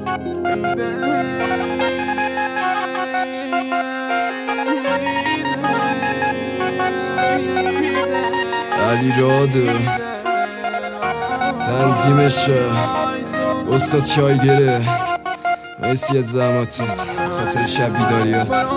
علی راده تنظیمش استاد چایگره، مرسی از زحماتت خاطر شب بیداریات.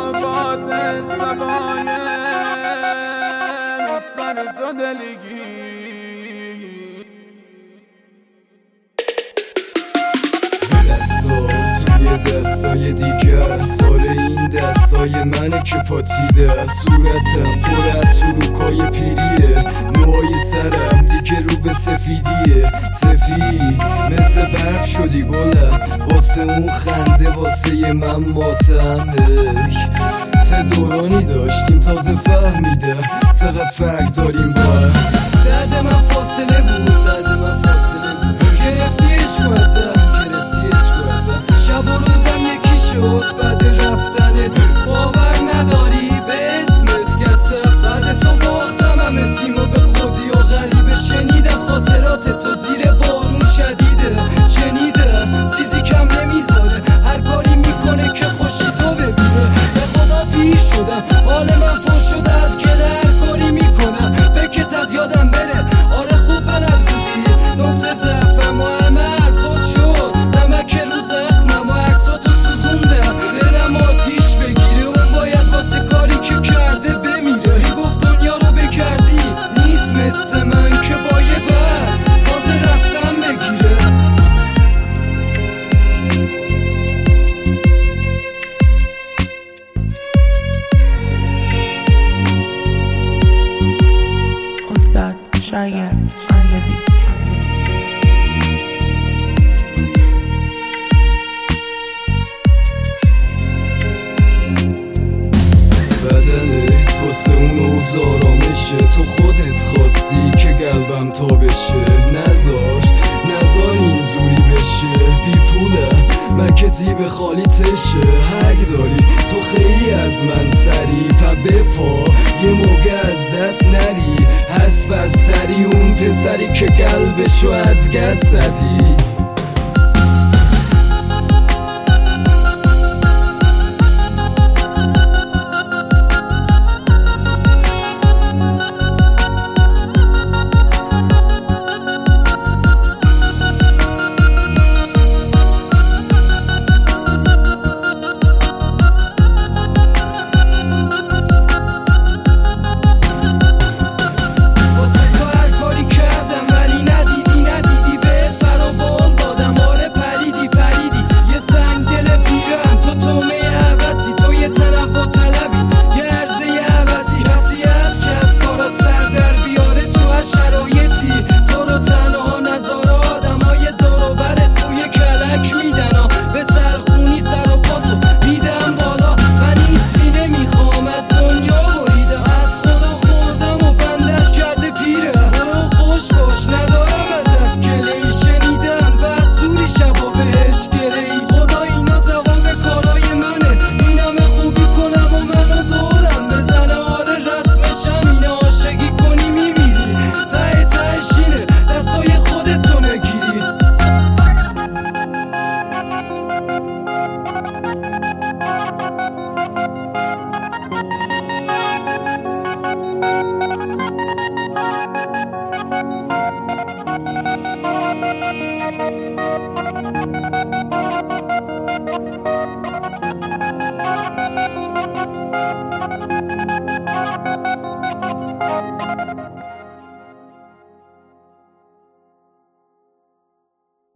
دستای دیگه سال این دستای منه که پاتیده، صورتم پر از چروکای پیریه، موهای سرم دیگه رو به سفیدیه، سفید مثل برف شدی گلم، واسه اون خنده واسه من ماتم. چه دورانی داشتیم تازه فهمیده چقدر فرق داریم با هم. درد من فاصله بود، درد من فاصله بود، گرفتی عشق ازم، گرفتی عشق ازم. شب و روزم یکی شد بعد رفتنت، باور نداری به اسمت کسم. بعد تو باختم همه تیمو به خودی و غریبه، شنیدم خاطرات تو زیر بارون شدیده، شنیدم چیزی کم نمیذاره، هر کاری میکنه که خوشی تو ببینه. به خدا پیر شدم، حال من پر شده از که هر کاری میکنم فکرت از یادم بره. آره خوب بلد بودی نقطه ضعفم و همه حرفات شد نمک رو زخمم و عکساتو سوزوندم، دلم آتیش بگیره. اون باید واسه کاری که کرده بمیره، میگفت دنیا رو بگردی نیست مثل من که با یه بس فاز رفتم بگیره. استاد شایر on the beat. بدنت واسه اون اوز آرامشه، تو خودت خواستی که قلبم تا بشه. نزار اینجوری بشه، بی پوله مکتی به خالی تشه. حق داری تو خیلی از من سری، پا بپا یه موقع از دست نری. هست بستری اون پسری که قلبشو از گست زدی.